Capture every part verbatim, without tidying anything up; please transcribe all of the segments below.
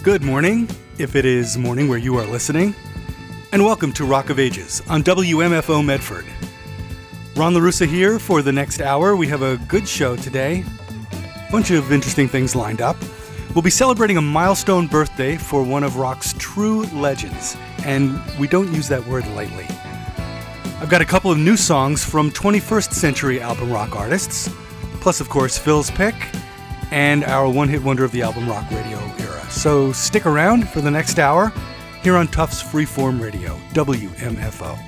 Good morning, if it is morning where you are listening, and welcome to Rock of Ages on W M F O Medford. Ron LaRussa here for the next hour. We have a good show today, a bunch of interesting things lined up. We'll be celebrating a milestone birthday for one of rock's true legends, and we don't use that word lightly. I've got a couple of new songs from twenty-first century album rock artists, plus of course Phil's pick, and our one-hit wonder of the album rock radio era. So stick around for the next hour here on Tufts Freeform Radio, W M F O.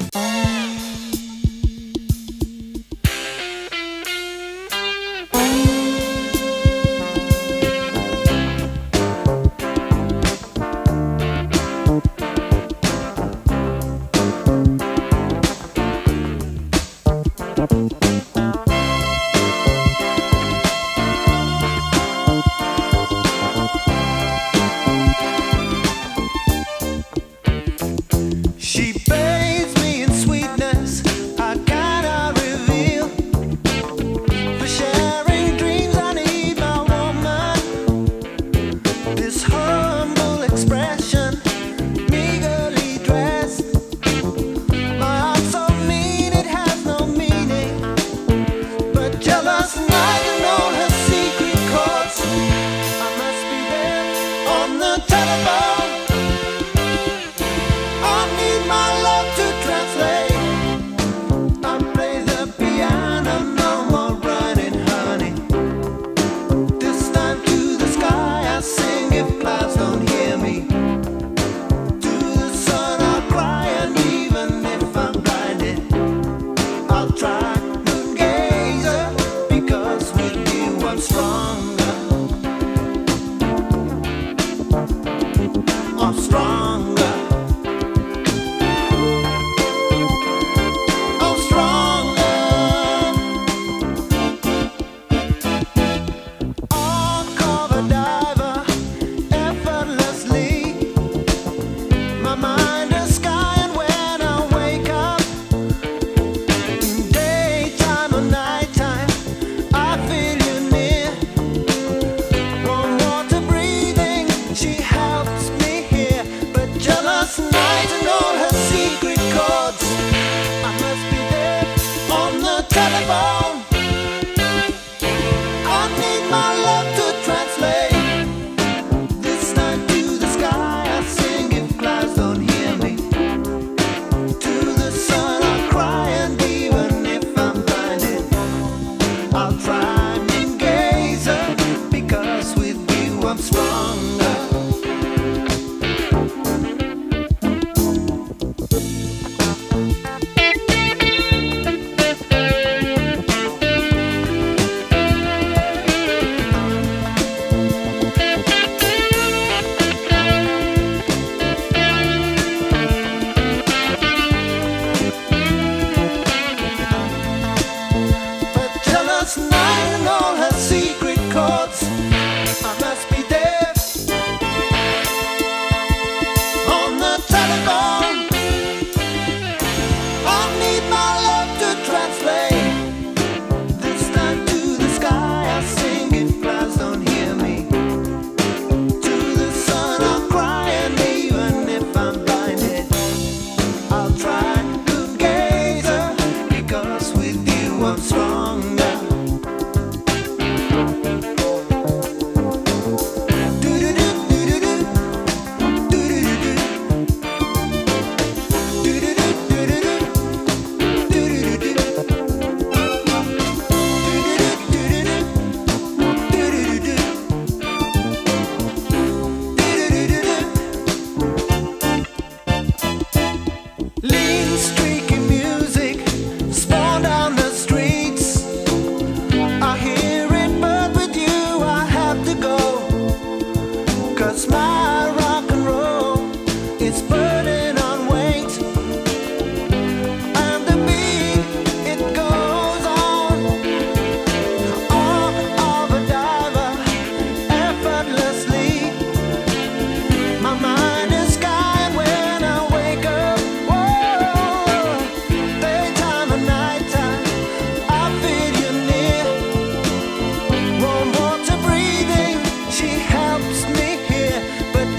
But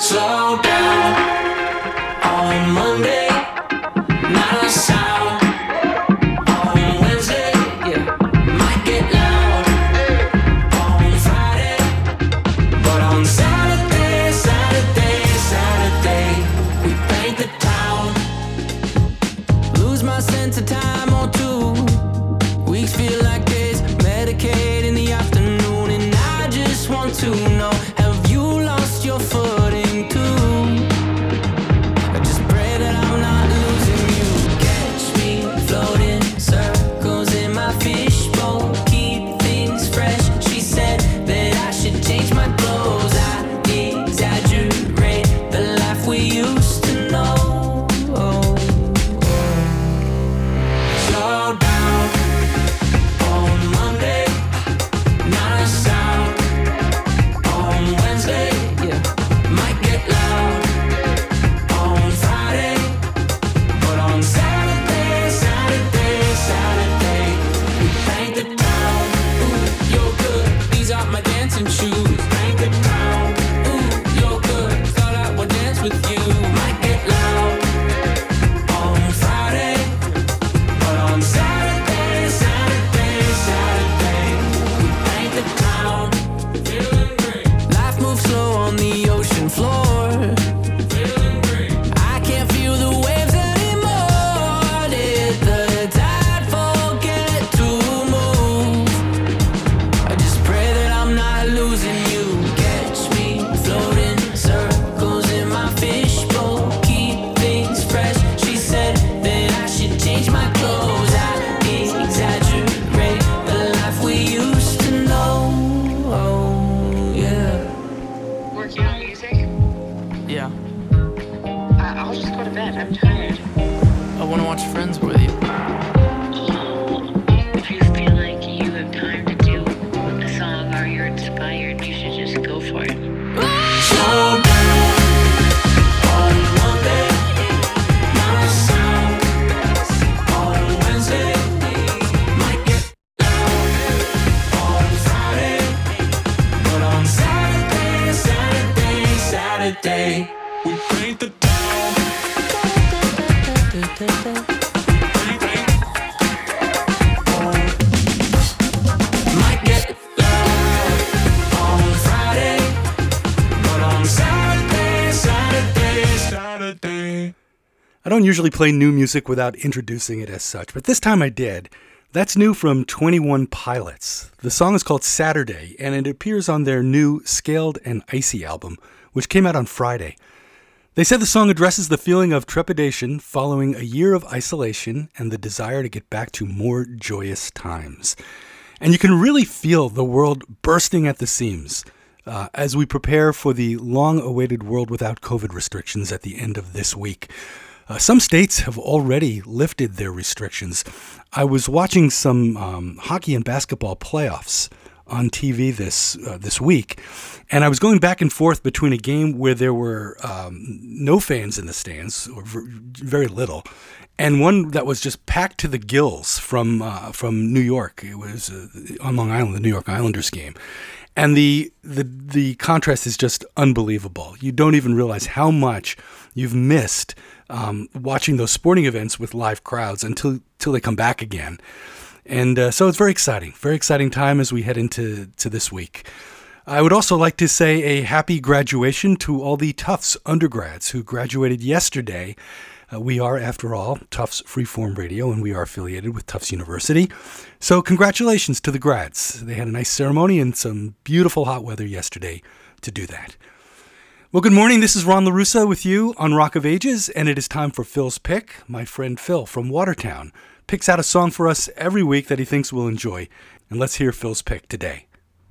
Slow down on Monday, not a sound. On Wednesday, yeah, might get loud. On Friday, but on Saturday, Saturday, Saturday, we paint the town. Lose my sense of time or two. Weeks feel like days, Medicaid in the afternoon, and I just want to know, have you lost your footing too? I just pray that I'm not losing you. Catch me floating circles in my fishbowl, keep things fresh. She said that I should change my clothes. I exaggerate the life we used to know. Slow down on Monday, not a sound. On Wednesday, yeah, might get loud. On Friday, but on Saturday, Saturday, Saturday, we paint the town. Ooh, you're good, these are my dancing shoes. Paint the town. Ooh, you're good, thought I would dance with you. Might get loud on Friday, but on Saturday, Saturday, Saturday, we paint the town. Feeling great. Life moves slow on the ocean floor. Feeling great. I can't feel the waves anymore. Did the tide forget to move? I just pray that I'm not losing you. Catch me floating circles in my fishbowl, keep things fresh. She said that I should change my clothes. I exaggerate the life we used to know. Oh, yeah. Working on music? Yeah. I- I'll just go to bed. I'm tired. I want to watch Friends with you. If you feel like you have time to do a song or you're inspired, you should just go for it. Slow down on Monday, not a sound. On Wednesday, might get loud. On Friday, but on Saturday, Saturday, Saturday, we paint the town. Might get loud on Friday, but on Saturday, Saturday, Saturday. I don't usually play new music without introducing it as such, but this time I did. That's new from twenty-one Pilots. The song is called Saturday, and it appears on their new Scaled and Icy album, which came out on Friday. They said the song addresses the feeling of trepidation following a year of isolation and the desire to get back to more joyous times. And you can really feel the world bursting at the seams uh, as we prepare for the long-awaited world without COVID restrictions at the end of this week. Uh, some states have already lifted their restrictions. I was watching some um, hockey and basketball playoffs on T V this uh, this week, and I was going back and forth between a game where there were um, no fans in the stands, or v- very little, and one that was just packed to the gills from uh, from New York. It was uh, on Long Island, the New York Islanders game. And the, the the contrast is just unbelievable. You don't even realize how much you've missed um, watching those sporting events with live crowds until, until they come back again. And uh, so it's very exciting, very exciting time as we head into to this week. I would also like to say a happy graduation to all the Tufts undergrads who graduated yesterday. Uh, we are, after all, Tufts Freeform Radio, and we are affiliated with Tufts University. So congratulations to the grads. They had a nice ceremony and some beautiful hot weather yesterday to do that. Well, good morning. This is Ron LaRussa with you on Rock of Ages, and it is time for Phil's Pick. My friend Phil from Watertown picks out a song for us every week that he thinks we'll enjoy. And let's hear Phil's Pick today.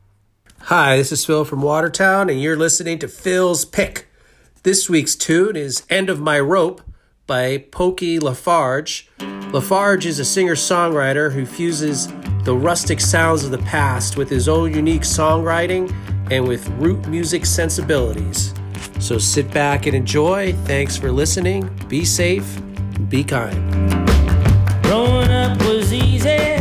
Hi, this is Phil from Watertown, and you're listening to Phil's Pick. This week's tune is End of My Rope by Pokey Lafarge. Lafarge is a singer-songwriter who fuses the rustic sounds of the past with his own unique songwriting and with root music sensibilities. So sit back and enjoy. Thanks for listening. Be safe. Be kind. Growing up was easy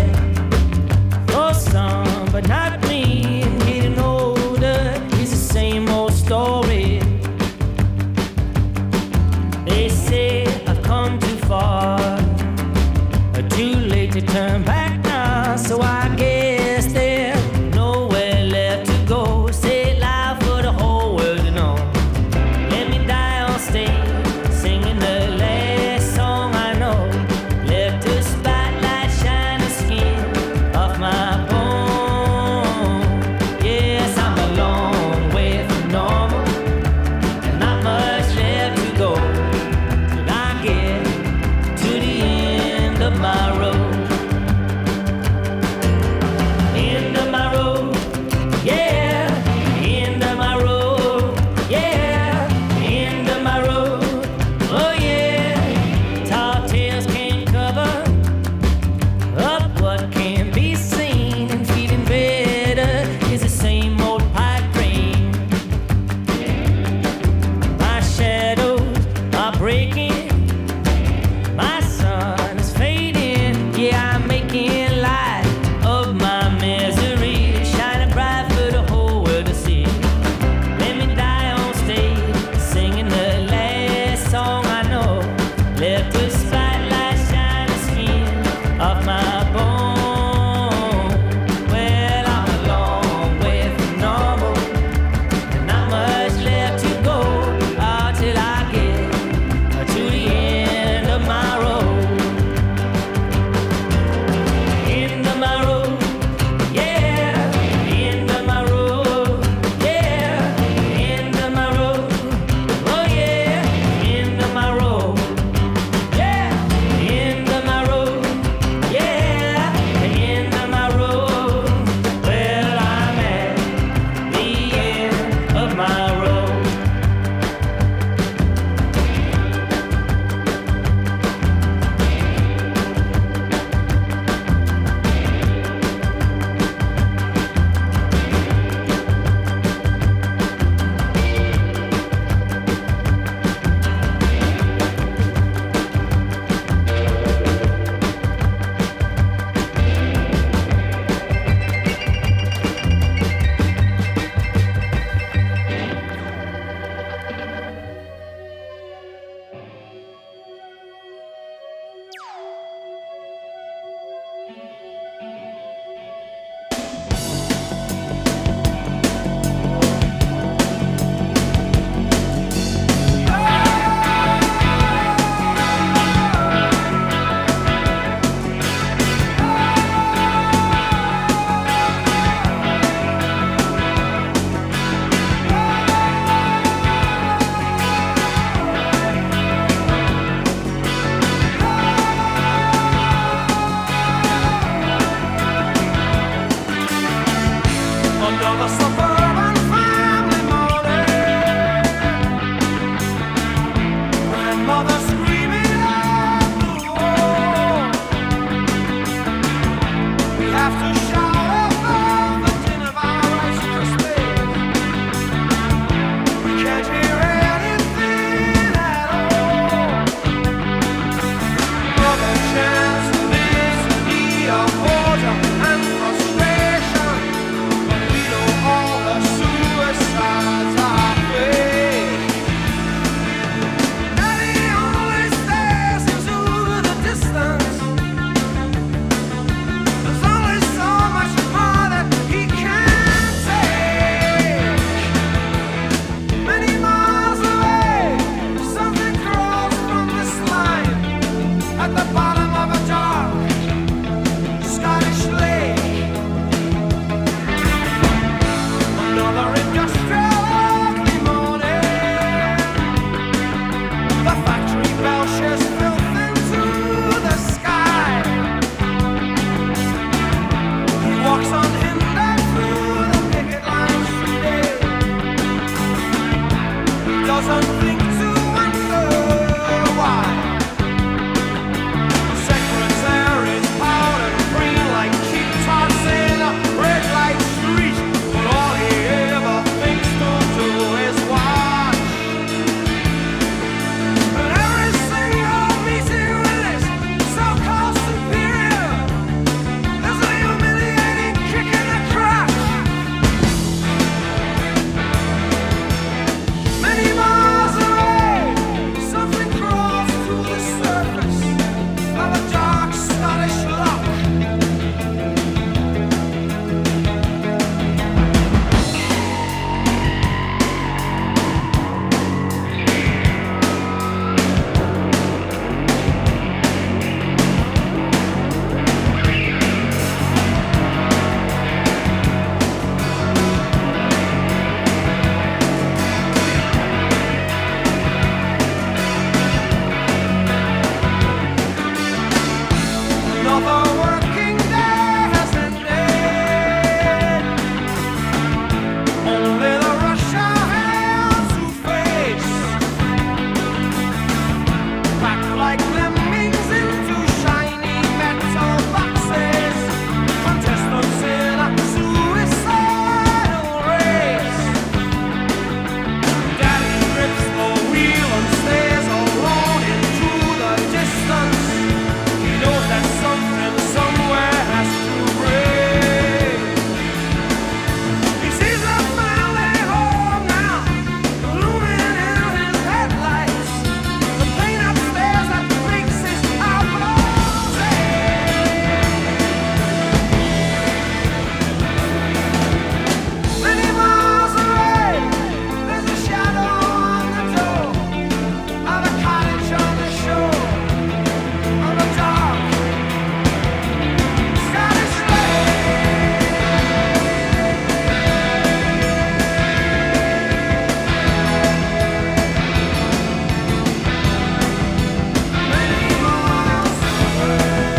for some, but not me. Getting older is the same old story. Another suburban family morning. Grandmother screaming at the wall. We have to shout above the din of our Rice Krispies. We can't hear anything at all. Mother chants misery of boredom and frustration. But we know all the suicides are fake. Daddy only stares into the distance. There's only so much more that he can take. Many miles away, something crawls from this line at the bottom of a dark Scottish lake. Another industrial ugly morning. The factory bell shares filth into the sky. He walks unhindered through the picket lines today. He doesn't think to wonder why. Secretaries powdered green like cheap tarts in a red light street. But all he ever thinks to do is watch. And every single meeting with his so-called superior, there's a humiliating kick in the crotch. Many miles away, something crawls to the surface of a dark Scottish loch. Another working day has ended. Only the rush of hell to face. Packed like lemmings into shiny metal boxes. Contestants in a suicidal race. Daddy grips the wheel and stares alone into the distance. He knows that something somewhere has to break. He sees the family home now, looming in his headlights. The pain upstairs that makes his eyeballs ache. Many miles away, there's a shadow on the door of a cottage on the shore of a dark Scottish lake. Many miles away.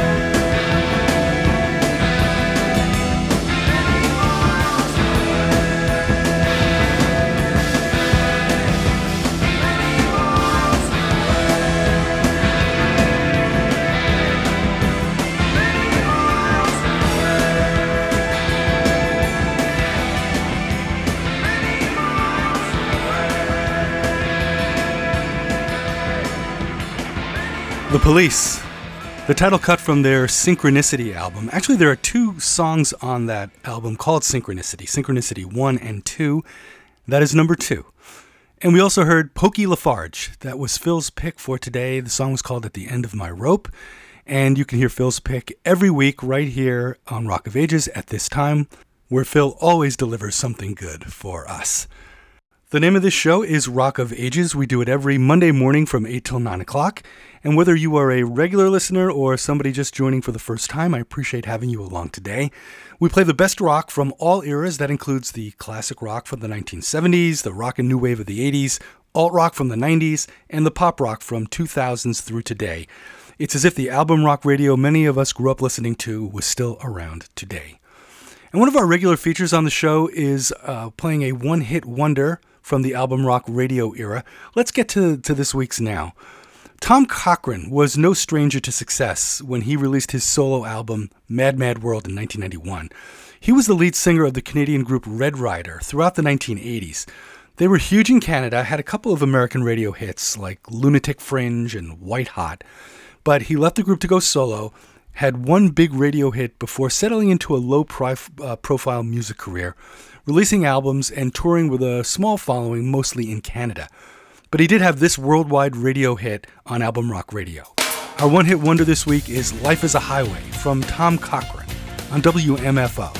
Many miles away. Many miles The Police. The title cut from their Synchronicity album. Actually, there are two songs on that album called Synchronicity. Synchronicity one and two. That is number two. And we also heard Pokey Lafarge. That was Phil's pick for today. The song was called At the End of My Rope. And you can hear Phil's pick every week right here on Rock of Ages at this time, where Phil always delivers something good for us. The name of this show is Rock of Ages. We do it every Monday morning from eight till nine o'clock. And whether you are a regular listener or somebody just joining for the first time, I appreciate having you along today. We play the best rock from all eras. That includes the classic rock from the nineteen seventies, the rock and new wave of the eighties, alt-rock from the nineties, and the pop rock from two thousands through today. It's as if the album rock radio many of us grew up listening to was still around today. And one of our regular features on the show is uh, playing a one-hit wonder from the album rock radio era. Let's get to, to this week's now. Tom Cochrane was no stranger to success when he released his solo album Mad Mad World in nineteen ninety-one. He was the lead singer of the Canadian group Red Rider throughout the nineteen eighties. They were huge in Canada, had a couple of American radio hits like Lunatic Fringe and White Hot, but he left the group to go solo, had one big radio hit before settling into a low-profile music career, releasing albums and touring with a small following mostly in Canada. But he did have this worldwide radio hit on Album Rock Radio. Our one-hit wonder this week is Life is a Highway from Tom Cochrane on W M F O.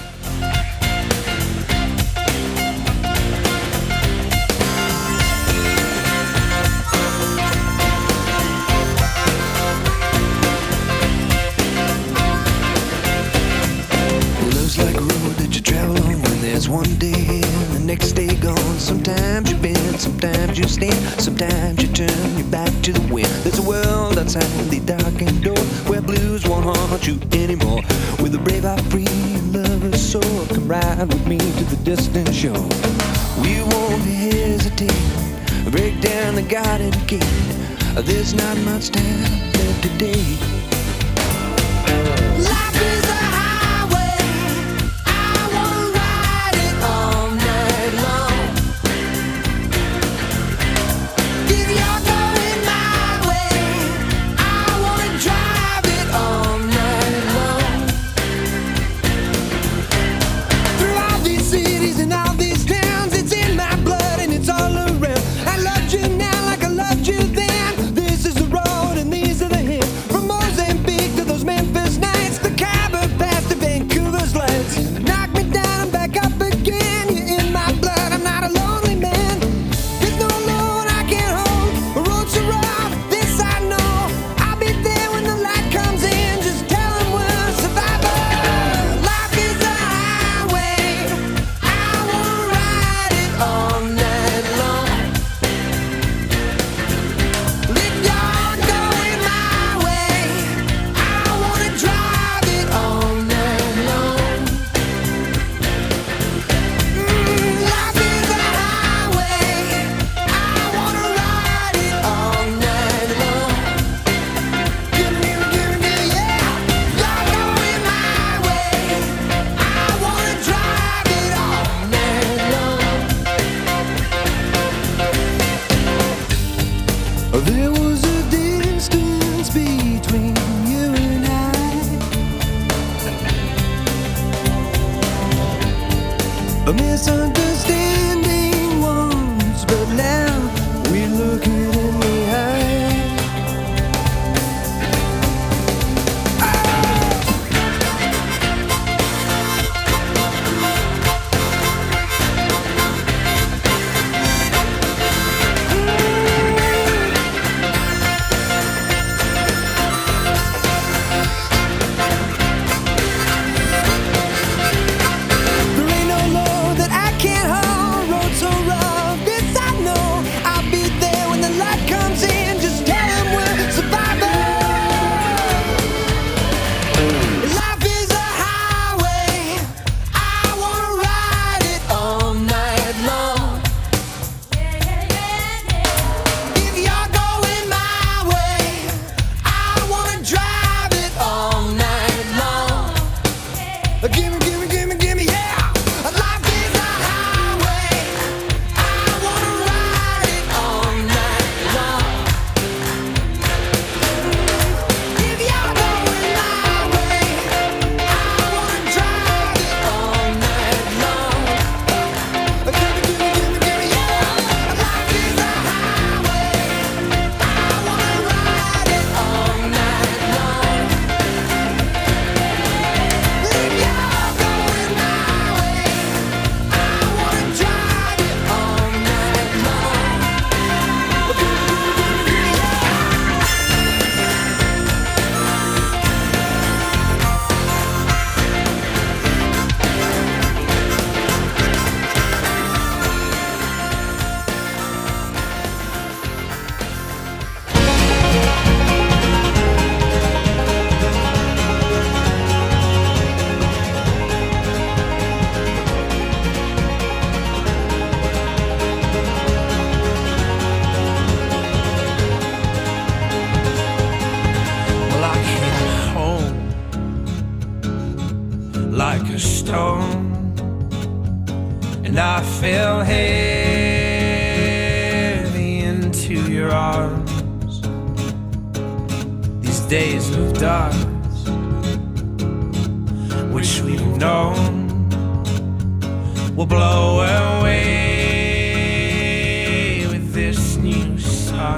Love's like a road that you travel on when there's one day and the next day gone. Sometimes you bend, sometimes you stand, sometimes you turn your back to the wind. There's a world outside the darkened door where blues won't haunt you anymore. With a brave heart free and lover's soul, come ride with me to the distant shore. We won't hesitate, break down the garden gate. There's not much time left today. Life is a highway, I wanna ride it all night long. If you're going my way, I wanna drive it all night long. Through all these cities and all these towns, it's in my blood and it's all around. I loved you now like I loved you then. This is the road and these are the hills. From Mozambique to those Memphis nights, the Khyber Pass to Vancouver's lights. Knock me down and back up again. You're in my blood, I'm not a lonely man. There's no load I can't hold. A road so rough, this I know. I'll be there when the light comes in. Just tell them we're survivors. Life is a highway, I wanna ride it all night long. If you're going my way, I wanna drive it all night long. Mm, life is a highway, I wanna ride it all night long. Give me, give me, yeah. You're going my way, I wanna drive it all night long. There was a distance between you and I, a misunderstanding once, but now we look it in the eye. There ain't no load that I can't hold. Road so rough, this I know. and I fell heavy into your arms. These days of dark, which we've known, will blow away with this new sun.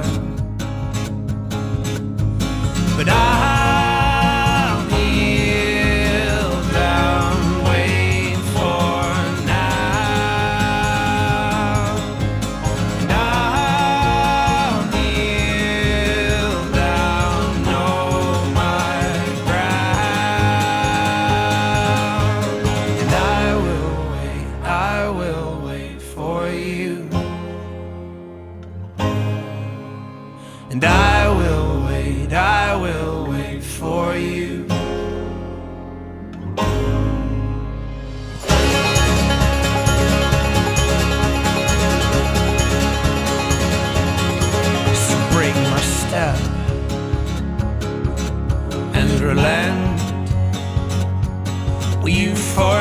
But I'll kneel down, wait for now. And I'll kneel down, know my ground. And I will wait, I will wait for you. And I will wait, I will wait for you. So break my step and relent. Well, you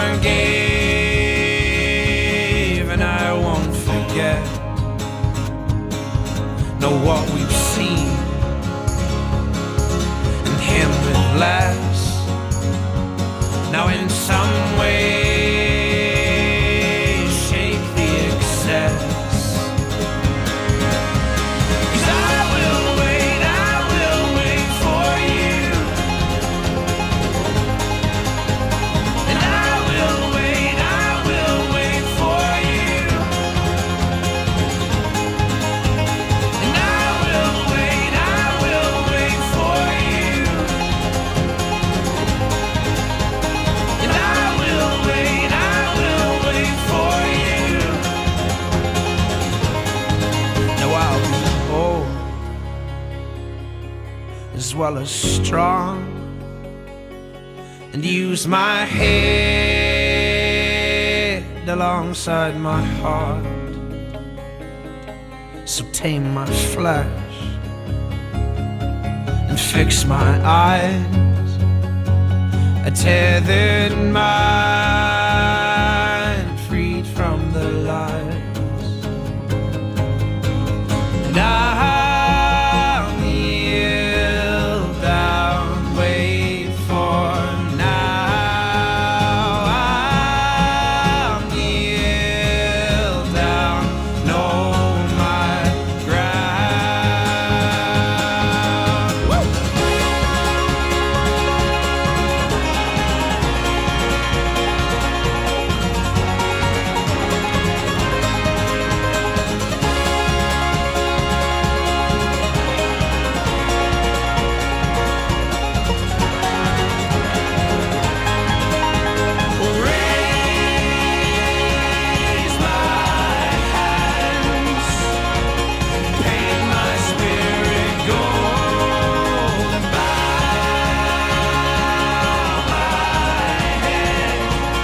forgave and I won't forget. Know what we've seen and him with less. Now in some way shake the excess. 'Cause I will wait, I will wait for you. And I will wait, I will wait for you. And I will wait, I will wait for you. And I will wait, I will wait for you. Now I'll be old as well as strong, and use my head alongside my heart. So tame my flesh and fix my eyes, a tethered mind freed from the lies. And I'll kneel down, wait for now. I'll kneel down, know my ground. Woo! Raise my hands, paint my spirit gold, and bow my head,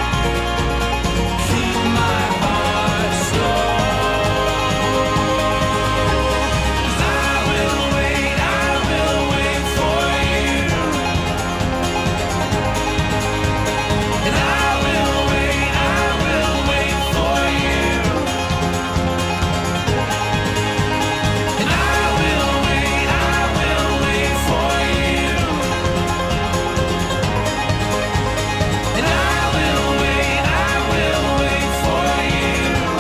keep my heart slow. 'Cause I will wait, I will wait for you. And I will wait, I will wait for you. And I will wait, I will wait for you. And I will wait, I will wait for you.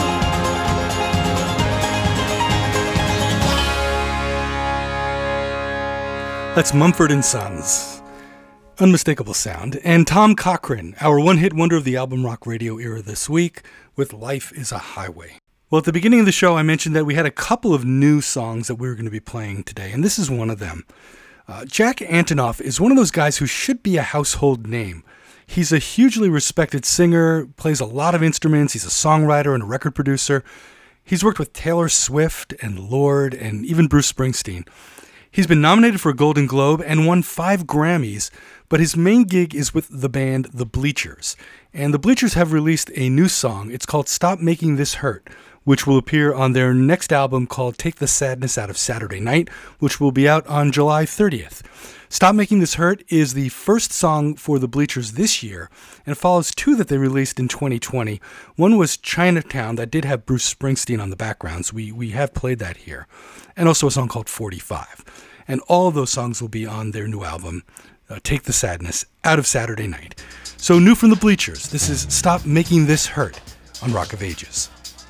That's Mumford and Sons. Unmistakable sound. And Tom Cochrane, our one-hit wonder of the album rock radio era this week, with Life is a Highway. Well, at the beginning of the show, I mentioned that we had a couple of new songs that we were going to be playing today, and this is one of them. Uh, Jack Antonoff is one of those guys who should be a household name. He's a hugely respected singer, plays a lot of instruments, he's a songwriter and a record producer. He's worked with Taylor Swift and Lorde and even Bruce Springsteen. He's been nominated for a Golden Globe and won five Grammys, but his main gig is with the band The Bleachers. And The Bleachers have released a new song. It's called Stop Making This Hurt, which will appear on their next album called Take the Sadness Out of Saturday Night, which will be out on July thirtieth. Stop Making This Hurt is the first song for the Bleachers this year, and it follows two that they released in twenty twenty. One was Chinatown, that did have Bruce Springsteen on the backgrounds. We we have played that here. And also a song called forty-five. And all of those songs will be on their new album, uh, Take the Sadness, out of Saturday night. So new from the Bleachers, this is Stop Making This Hurt on Rock of Ages.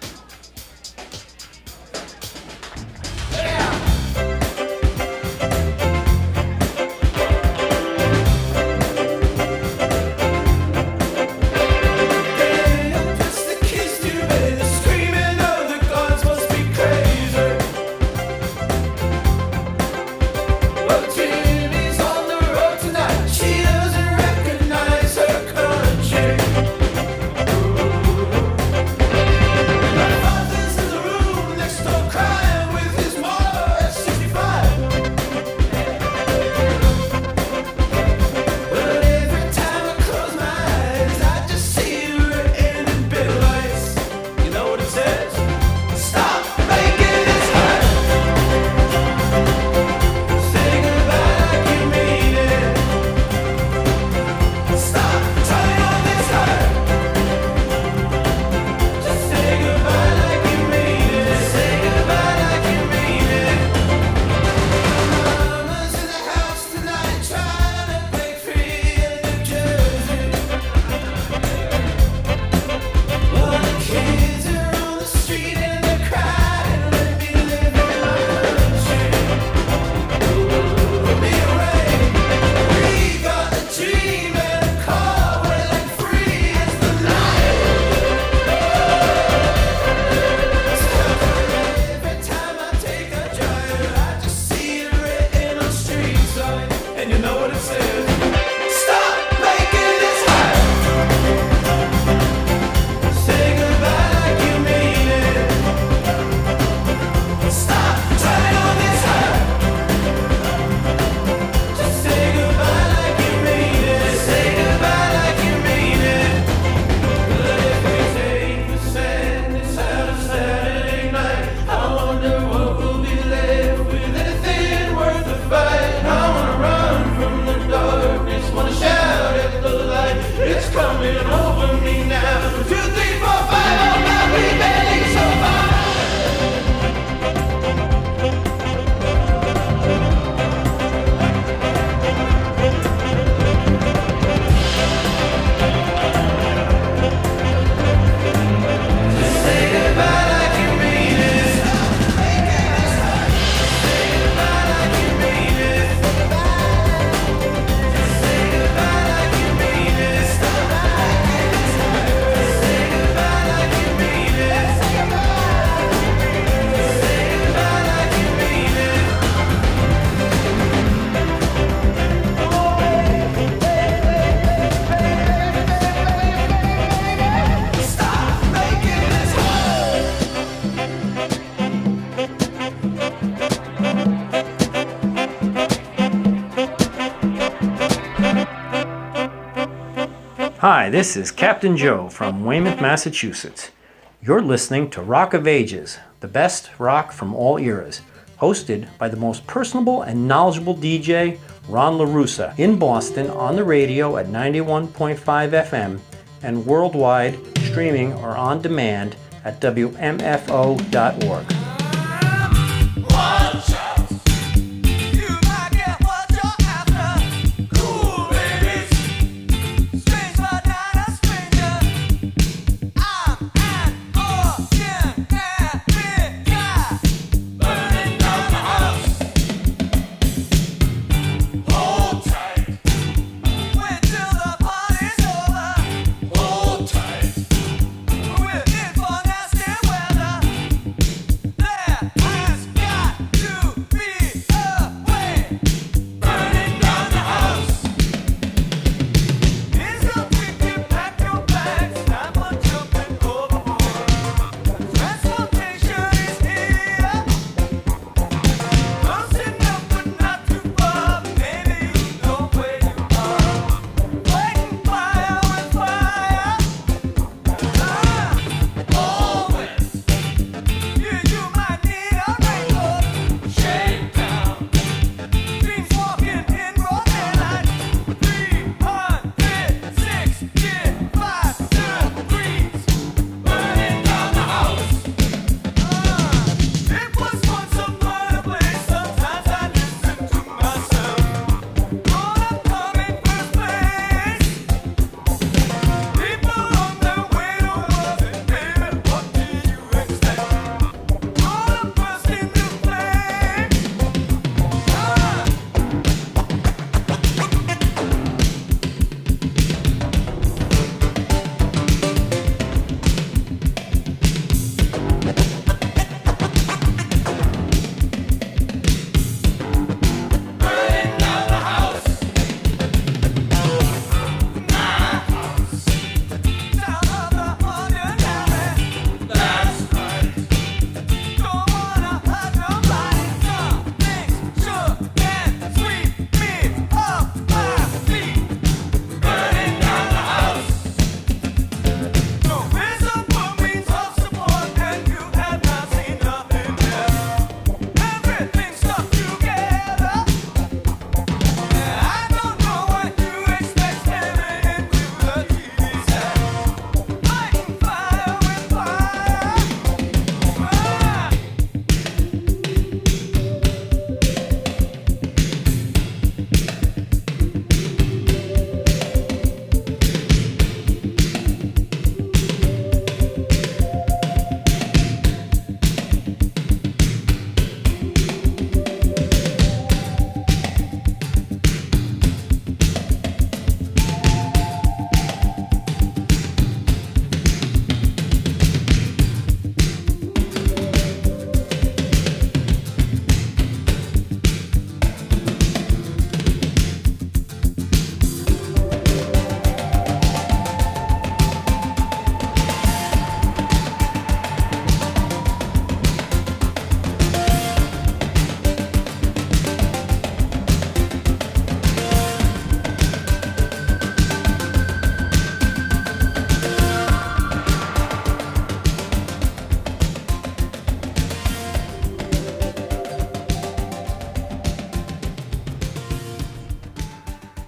Hi, this is Captain Joe from Weymouth, Massachusetts. You're listening to Rock of Ages, the best rock from all eras, hosted by the most personable and knowledgeable D J, Ron LaRussa, in Boston on the radio at ninety-one point five F M and worldwide streaming or on demand at W M F O dot org.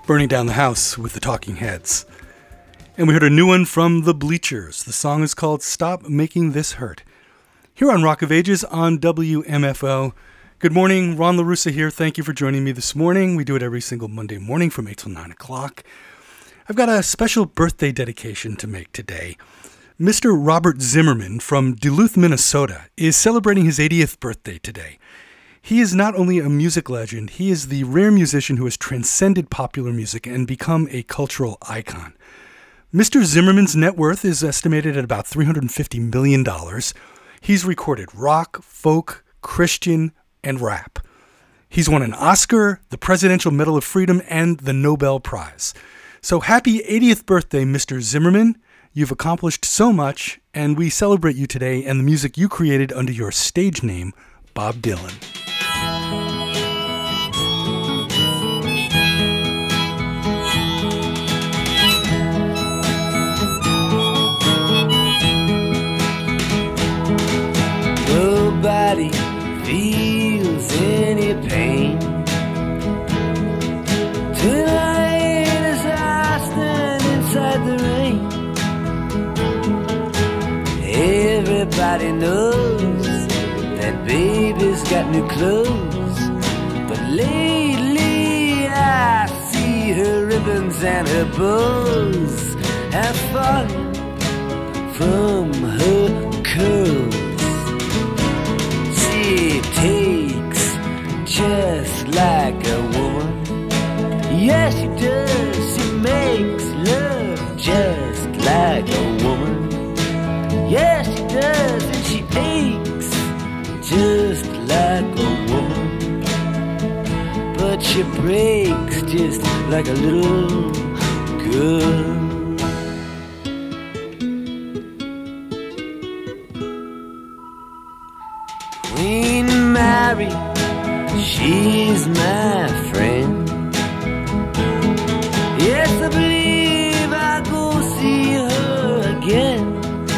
Burning Down the House with the Talking Heads. And we heard a new one from The Bleachers. The song is called Stop Making This Hurt. Here on Rock of Ages on W M F O. Good morning, Ron LaRussa here. Thank you for joining me this morning. We do it every single Monday morning from eight till nine o'clock. I've got a special birthday dedication to make today. Mister Robert Zimmerman from Duluth, Minnesota is celebrating his eightieth birthday today. He is not only a music legend, he is the rare musician who has transcended popular music and become a cultural icon. Mister Zimmerman's net worth is estimated at about three hundred fifty million dollars. He's recorded rock, folk, Christian, and rap. He's won an Oscar, the Presidential Medal of Freedom, and the Nobel Prize. So happy eightieth birthday, Mister Zimmerman. You've accomplished so much, and we celebrate you today and the music you created under your stage name, Bob Dylan. Nobody feels any pain tonight as I stand inside the rain. Everybody knows that baby's got new clothes, but lately I see her ribbons and her bows have fallen from her curls. She takes just like a woman. Yes, she does. She makes love just like a woman. Yes, she does. And she aches just like a woman. But she breaks just like a little girl. Queen Mary, she's my friend. Yes, I believe I'll go see her again.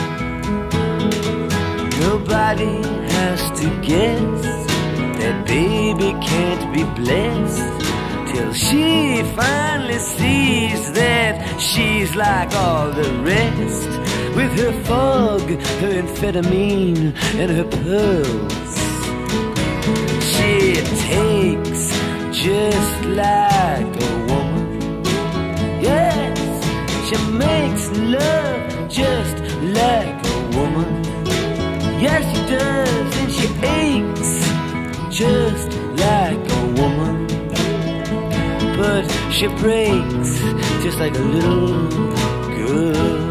Nobody has to guess that baby can't be blessed till she finally sees that she's like all the rest, with her fog, her amphetamine, and her pearls. She takes just like a woman. Yes, she makes love just like a woman. Yes, she does, and she aches just like a woman. But she breaks just like a little girl.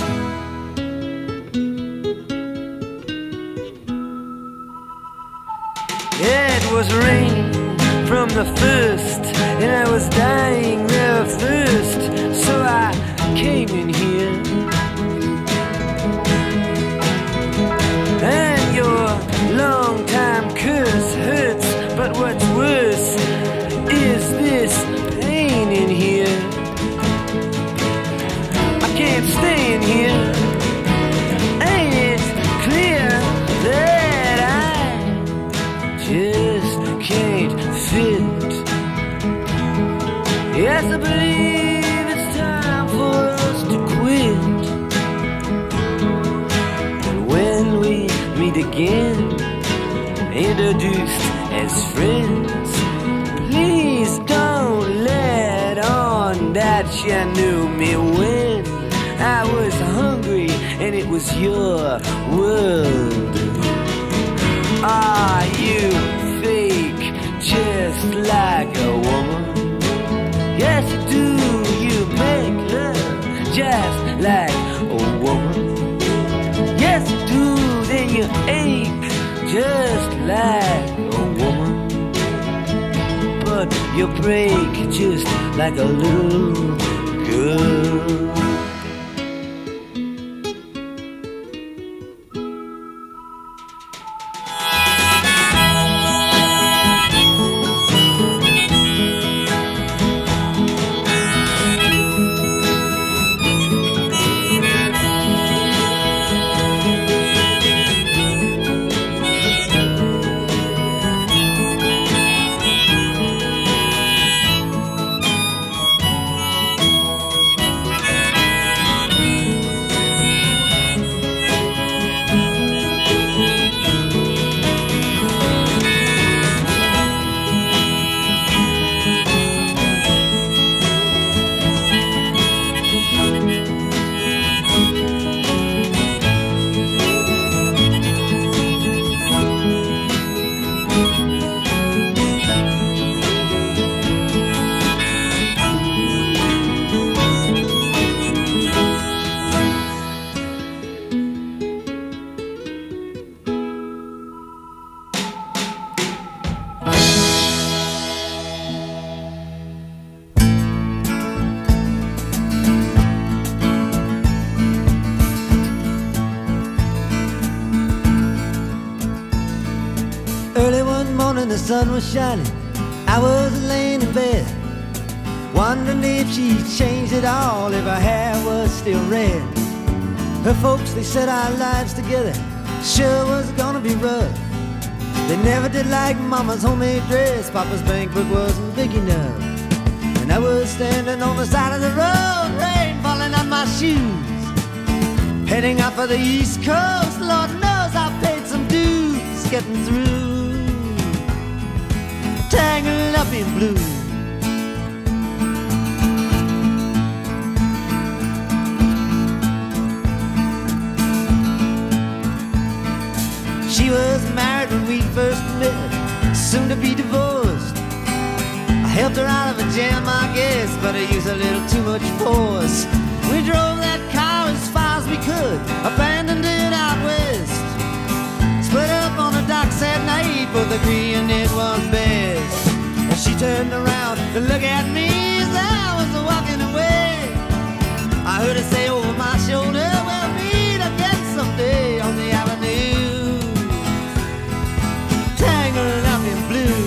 It was rain from the first, and I was dying there of thirst, so I came in here. And your long-time curse hurts, but what's worse is this pain in here. I can't stay in here. Ain't it clear that I just can't fit? Yes, I believe it's time for us to quit. And when we meet again, introduced as friends, please don't let on that you knew me when I was hungry and it was your world. Are you fake just like a woman? Yes, you do. You make love just like a woman. Yes, you do. Then you ache just like a woman. But you break just like a little girl. morning the sun was shining, I was laying in bed, wondering if she changed at all, if her hair was still red. Her folks, they said our lives together sure was gonna be rough. They never did like Mama's homemade dress, Papa's bank book wasn't big enough. And I was standing on the side of the road, rain falling on my shoes, heading out for the East Coast. Lord knows I paid some dues getting through, tangled up in blue. She was married when we first met, soon to be divorced. I helped her out of a jam, I guess, but I used a little too much force. We drove that car as far as we could, abandoned it out west. Split up on the docks at night, both agreeing it was best. And she turned around to look at me as I was walking away. I heard her say over my shoulder, we'll meet again someday on the avenue, tangled up in blue.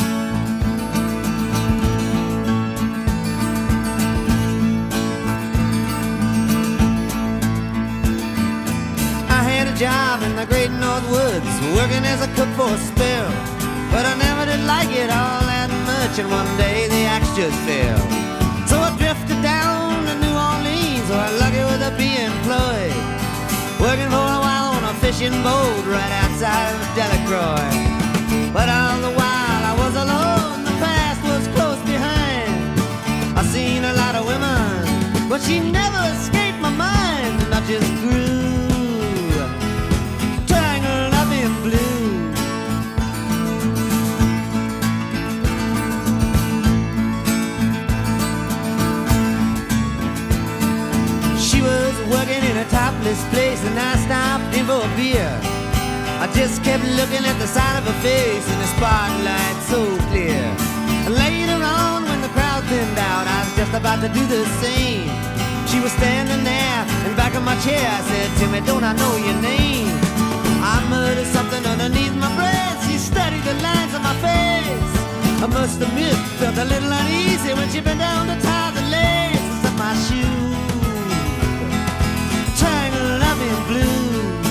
I had a job in the great North Woods, working as a cook for a spell, but I never did like it all that much, and one day the axe just fell. So I drifted down to New Orleans, where I'm lucky with a be employed, working for a while on a fishing boat right outside of Delacroix. But all the while I was alone, the past was close behind. I seen a lot of women, but she never escaped my mind, and I just grew tangled up in blue. She was working in a topless place, and I stopped in for a beer. I just kept looking at the side of her face in the spotlight so clear. Later on, when the crowd thinned out, I was just about to do the same. She was standing there in back of my chair. I said, Timmy, don't I know your name? I muttered something underneath my breath. She studied the lines on my face. I must admit, felt a little uneasy when she bent down to tie the laces of my shoe, tangled up in blue.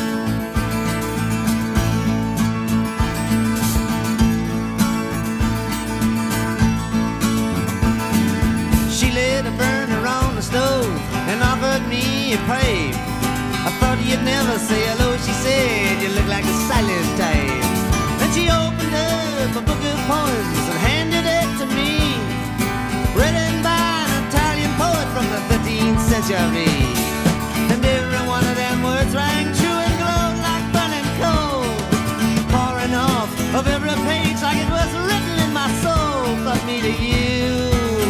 She lit a burner on the stove and offered me a pipe. I thought you'd never say hello, she said, you look like a silent type. Then she opened up a book of poems and handed it to me, written by an Italian poet from the thirteenth century. And every one of them words rang true and glowed like burning coal, pouring off of every page like it was written in my soul. From me to you,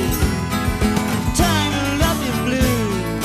tangled up in blue.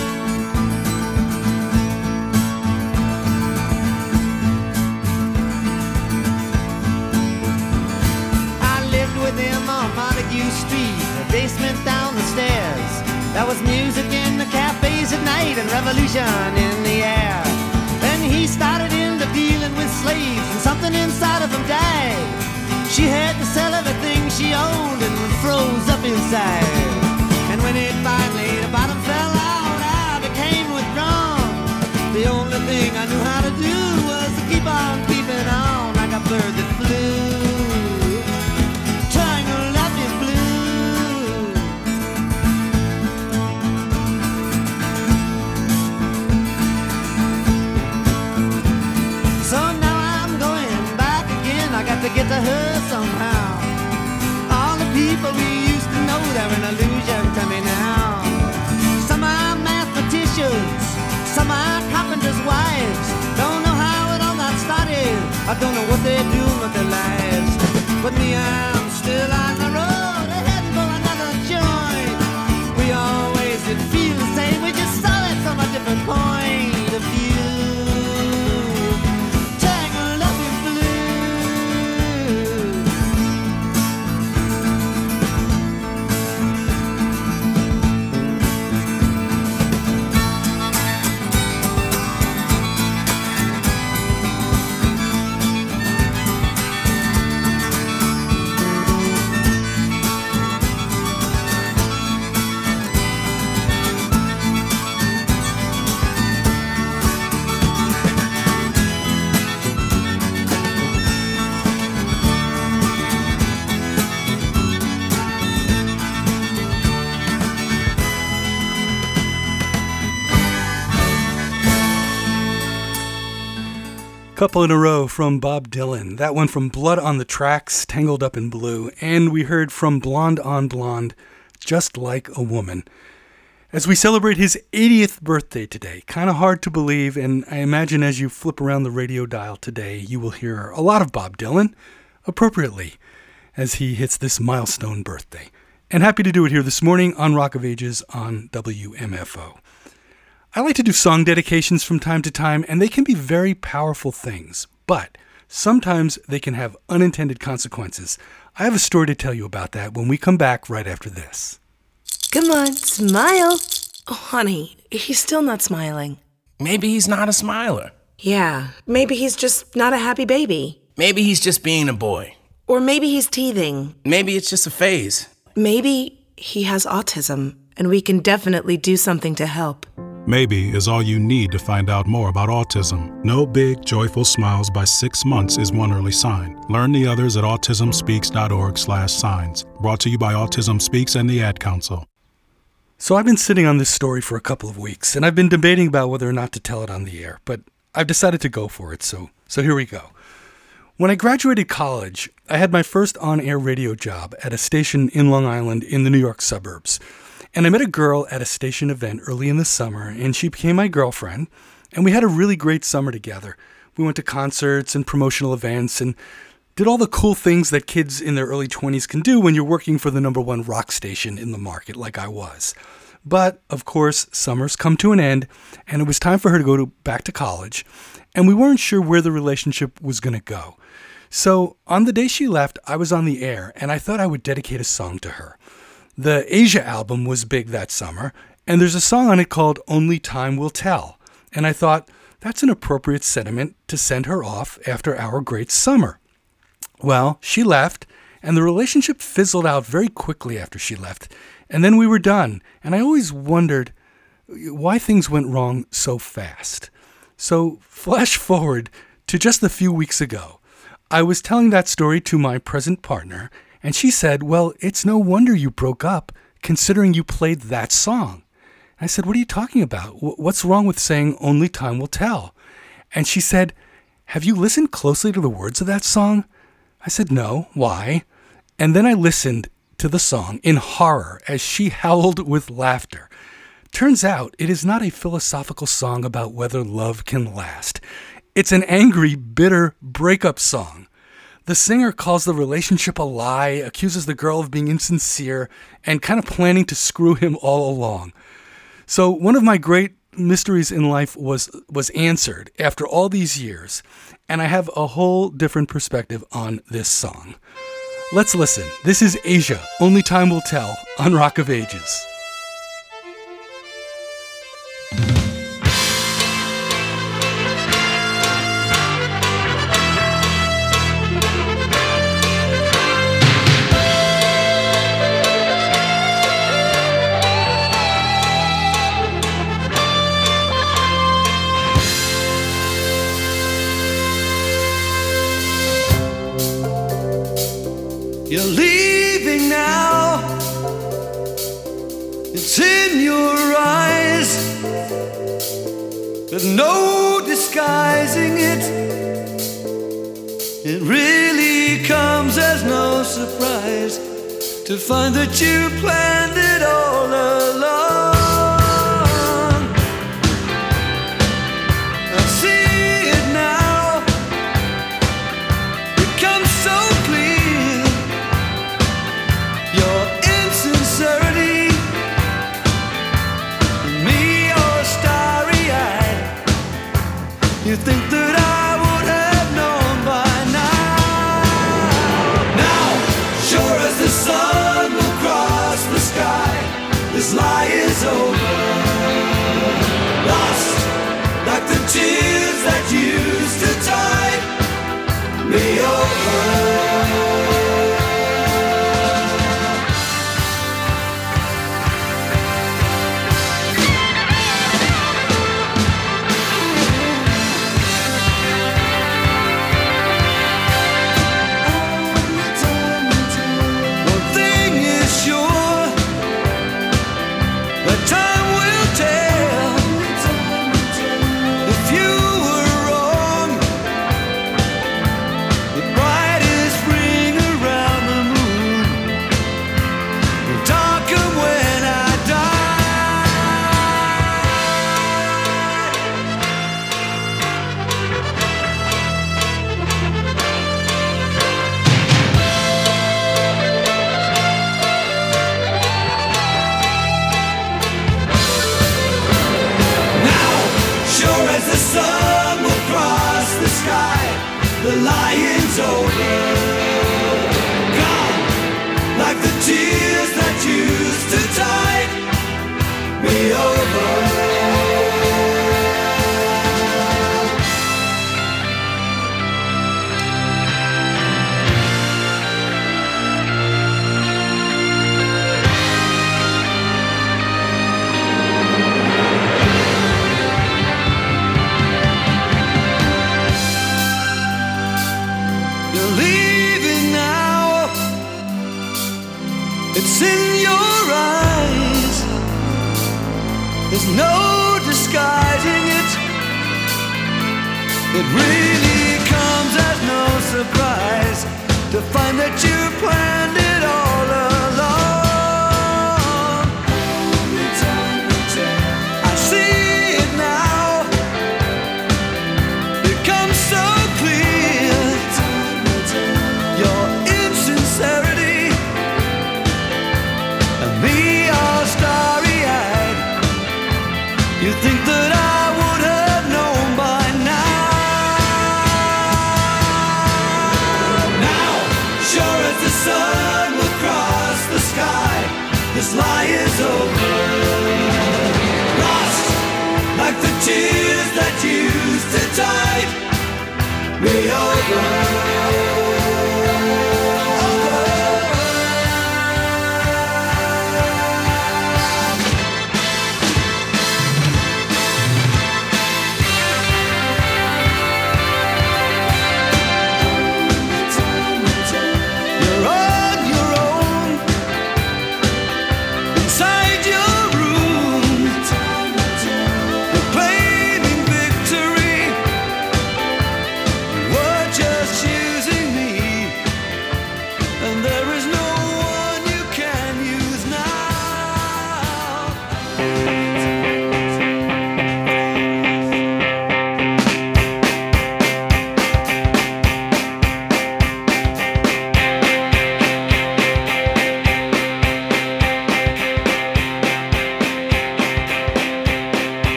I lived with him on Montague Street, a basement down the stairs. There was music in the cafes at night and revolution in the air. Then he started into dealing with slaves, and something inside of him died. She had to sell everything she owned and froze up inside. And when it finally, the bottom fell out, I became withdrawn. The only thing I knew how to do was to keep on keeping on like a bird that flew, tangled up in blue. So now I'm going back again, I got to get to her somehow. All the people we used to know, they're an illusion to me now. Some are mathematicians, some are carpenters' wives. Don't know how it all got started, I don't know what they're doing with their lives. But me, I'm still on the road, heading for another joint. We always did feel the same, we just saw it from a different point of view. Tangled up in blue. Couple in a row from Bob Dylan. That one from Blood on the Tracks, Tangled Up in Blue. And we heard from Blonde on Blonde, Just Like a Woman. As we celebrate his eightieth birthday today, kind of hard to believe, and I imagine as you flip around the radio dial today, you will hear a lot of Bob Dylan, appropriately, as he hits this milestone birthday. And happy to do it here this morning on Rock of Ages on W M F O. I like to do song dedications from time to time, and they can be very powerful things, but sometimes they can have unintended consequences. I have a story to tell you about that when we come back right after this. Come on, smile. Oh, honey, he's still not smiling. Maybe he's not a smiler. Yeah, maybe he's just not a happy baby. Maybe he's just being a boy. Or maybe he's teething. Maybe it's just a phase. Maybe he has autism, and we can definitely do something to help. Maybe is all you need to find out more about autism. No big, joyful smiles by six months is one early sign. Learn the others at autismspeaks.org slash signs. Brought to you by Autism Speaks and the Ad Council. So I've been sitting on this story for a couple of weeks, and I've been debating about whether or not to tell it on the air, but I've decided to go for it, so so here we go. When I graduated college, I had my first on-air radio job at a station in Long Island in the New York suburbs. And I met a girl at a station event early in the summer, and she became my girlfriend, and we had a really great summer together. We went to concerts and promotional events and did all the cool things that kids in their early twenties can do when you're working for the number one rock station in the market, like I was. But, of course, summer's come to an end, and it was time for her to go to, back to college, and we weren't sure where the relationship was going to go. So, on the day she left, I was on the air, and I thought I would dedicate a song to her. The Asia album was big that summer, and there's a song on it called Only Time Will Tell. And I thought, that's an appropriate sentiment to send her off after our great summer. Well, she left, and the relationship fizzled out very quickly after she left. And then we were done, and I always wondered why things went wrong so fast. So, flash forward to just a few weeks ago. I was telling that story to my present partner, and she said, well, it's no wonder you broke up, considering you played that song. I said, what are you talking about? What's wrong with saying only time will tell? And she said, have you listened closely to the words of that song? I said, no, why? And then I listened to the song in horror as she howled with laughter. Turns out it is not a philosophical song about whether love can last. It's an angry, bitter breakup song. The singer calls the relationship a lie, accuses the girl of being insincere, and kind of planning to screw him all along. So one of my great mysteries in life was was answered after all these years, and I have a whole different perspective on this song. Let's listen. This is Asia, Only Time Will Tell, on Rock of Ages. You're leaving now. It's in your eyes. There's no disguising it. It really comes as no surprise to find that you planned it all along. I see it now. It comes so clear. Your insincerity, me all starry-eyed. You think that I would have known by now. Now, sure as the sun will cross the sky, this lie is the lying's over. Gone, like the tears that used to tide me over. It's in your eyes. There's no disguising it. It really comes as no surprise to find that you planned it all along. I see it now. It comes so clear. Your insincerity. Me all starry-eyed. You think that I would have known by now. Now, sure as the sun will cross the sky, this lie is over. Lost like the tears that used to tide me over. Using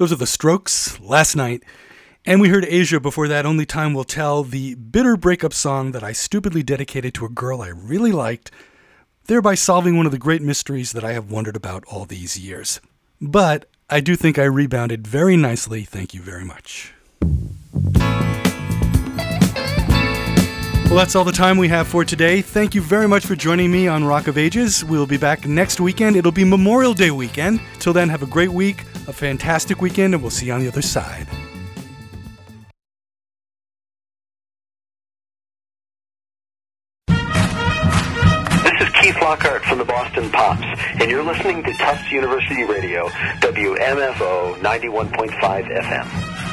Those are the Strokes, Last Night. And we heard Asia before that, Only Time Will Tell, the bitter breakup song that I stupidly dedicated to a girl I really liked, thereby solving one of the great mysteries that I have wondered about all these years. But I do think I rebounded very nicely. Thank you very much. Well, that's all the time we have for today. Thank you very much for joining me on Rock of Ages. We'll be back next weekend. It'll be Memorial Day weekend. Till then, have a great week, a fantastic weekend, and we'll see you on the other side. Keith Lockhart from the Boston Pops, and you're listening to Tufts University Radio, W M F O ninety-one point five F M.